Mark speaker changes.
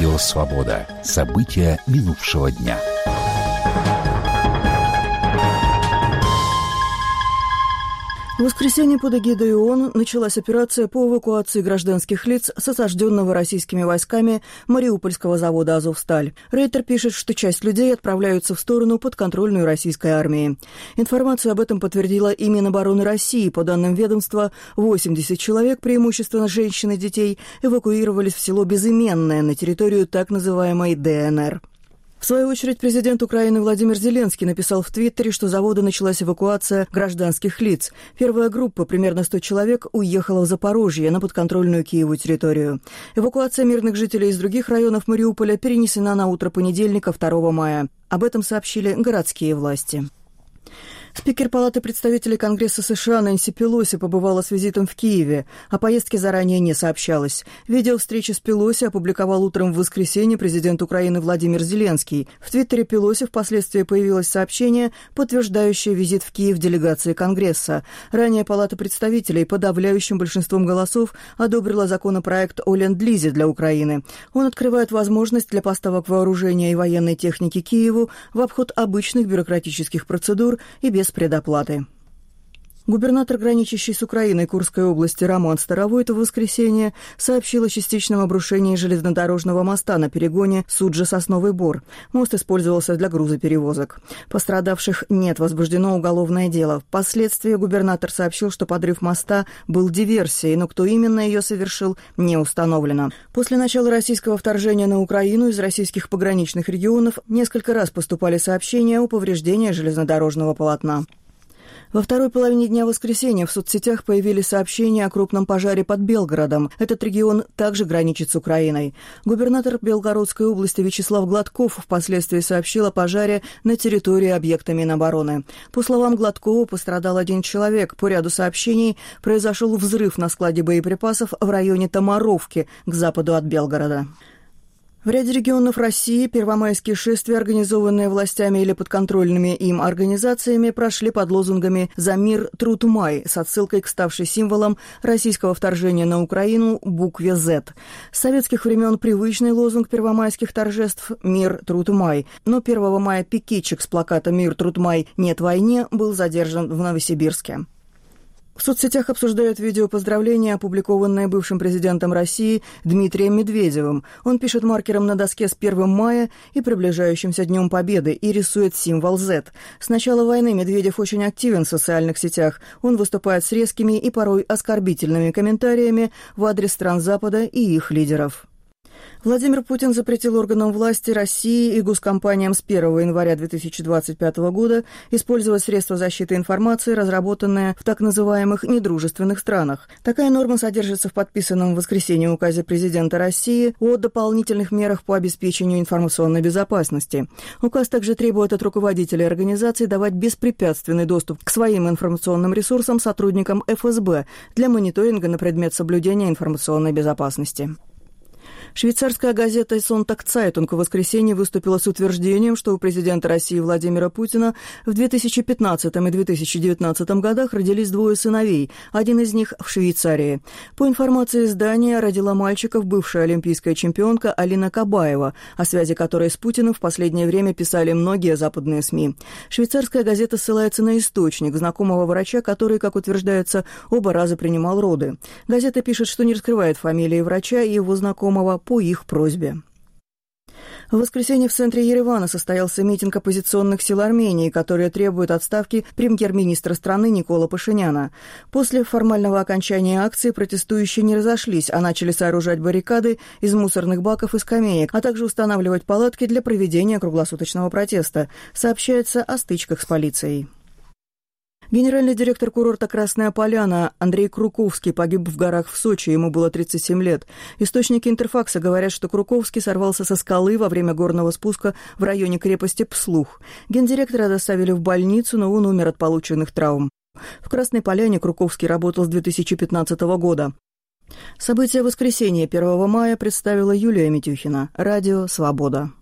Speaker 1: Радио «Свобода». События минувшего дня.
Speaker 2: В воскресенье под эгидой ООН началась операция по эвакуации гражданских лиц с осажденного российскими войсками Мариупольского завода «Азовсталь». Рейтер пишет, что часть людей отправляются в сторону подконтрольной российской армии. Информацию об этом подтвердила и Минобороны России. По данным ведомства, 80 человек, преимущественно женщин и детей, эвакуировались в село Безыменное на территорию так называемой ДНР. В свою очередь, президент Украины Владимир Зеленский написал в Твиттере, что с завода началась эвакуация гражданских лиц. Первая группа, примерно 100 человек, уехала в Запорожье на подконтрольную Киеву территорию. Эвакуация мирных жителей из других районов Мариуполя перенесена на утро понедельника, 2 мая. Об этом сообщили городские власти. Спикер Палаты представителей Конгресса США Нэнси Пелоси побывала с визитом в Киеве. О поездке заранее не сообщалось. Видео встречи с Пелоси опубликовал утром в воскресенье президент Украины Владимир Зеленский. В Твиттере Пелоси впоследствии появилось сообщение, подтверждающее визит в Киев делегации Конгресса. Ранее Палата представителей подавляющим большинством голосов одобрила законопроект о ленд-лизе для Украины. Он открывает возможность для поставок вооружения и военной техники Киеву в обход обычных бюрократических процедур и без предоплаты. Губернатор, граничащий с Украиной Курской области Роман Старовойт в воскресенье сообщил о частичном обрушении железнодорожного моста на перегоне Суджа-Сосновый Бор. Мост использовался для грузоперевозок. Пострадавших нет, возбуждено уголовное дело. Впоследствии губернатор сообщил, что подрыв моста был диверсией, но кто именно ее совершил, не установлено. После начала российского вторжения на Украину из российских пограничных регионов несколько раз поступали сообщения о повреждении железнодорожного полотна. Во второй половине дня воскресенья в соцсетях появились сообщения о крупном пожаре под Белгородом. Этот регион также граничит с Украиной. Губернатор Белгородской области Вячеслав Гладков впоследствии сообщил о пожаре на территории объекта Минобороны. По словам Гладкова, пострадал один человек. По ряду сообщений произошел взрыв на складе боеприпасов в районе Томаровки к западу от Белгорода. В ряде регионов России первомайские шествия, организованные властями или подконтрольными им организациями, прошли под лозунгами «За мир, труд, май» с отсылкой к ставшей символом российского вторжения на Украину букве «З». С советских времен привычный лозунг первомайских торжеств «Мир, труд, май». Но 1 мая пикетчик с плаката «Мир, труд, май, нет войне» был задержан в Новосибирске. В соцсетях обсуждают видео поздравления, опубликованное бывшим президентом России Дмитрием Медведевым. Он пишет маркером на доске с 1 мая и приближающимся Днем Победы и рисует символ Z. С начала войны Медведев очень активен в социальных сетях. Он выступает с резкими и порой оскорбительными комментариями в адрес стран Запада и их лидеров. Владимир Путин запретил органам власти России и госкомпаниям с 1 января 2025 года использовать средства защиты информации, разработанные в так называемых недружественных странах. Такая норма содержится в подписанном в воскресенье указе президента России о дополнительных мерах по обеспечению информационной безопасности. Указ также требует от руководителей организаций давать беспрепятственный доступ к своим информационным ресурсам сотрудникам ФСБ для мониторинга на предмет соблюдения информационной безопасности. Швейцарская газета «Сонтаг-Цайтунг» в воскресенье выступила с утверждением, что у президента России Владимира Путина в 2015 и 2019 годах родились 2 сыновей, один из них в Швейцарии. По информации издания, родила мальчиков бывшая олимпийская чемпионка Алина Кабаева, о связи которой с Путиным в последнее время писали многие западные СМИ. Швейцарская газета ссылается на источник, знакомого врача, который, как утверждается, оба раза принимал роды. Газета пишет, что не раскрывает фамилии врача и его знакомого по их просьбе. В воскресенье в центре Еревана состоялся митинг оппозиционных сил Армении, которые требуют отставки премьер-министра страны Никола Пашиняна. После формального окончания акции протестующие не разошлись, а начали сооружать баррикады из мусорных баков и скамеек, а также устанавливать палатки для проведения круглосуточного протеста. Сообщается о стычках с полицией. Генеральный директор курорта «Красная Поляна» Андрей Круковский погиб в горах в Сочи, ему было 37 лет. Источники Интерфакса говорят, что Круковский сорвался со скалы во время горного спуска в районе крепости Пслух. Гендиректора доставили в больницу, но он умер от полученных травм. В «Красной Поляне» Круковский работал с 2015 года. События воскресенья 1 мая представила Юлия Митюхина. Радио «Свобода».